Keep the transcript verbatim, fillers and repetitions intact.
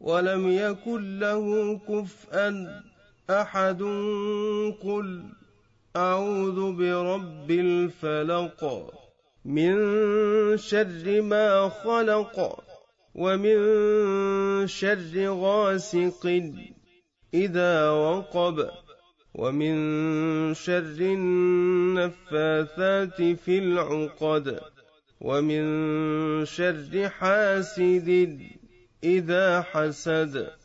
ولم يكن له كفءا أحد. قل أعوذ برب الفلق من شر ما خلق ومن شر غاسق إذا وقب ومن شر النفاثات في العقد ومن شر حاسد إذا حسد.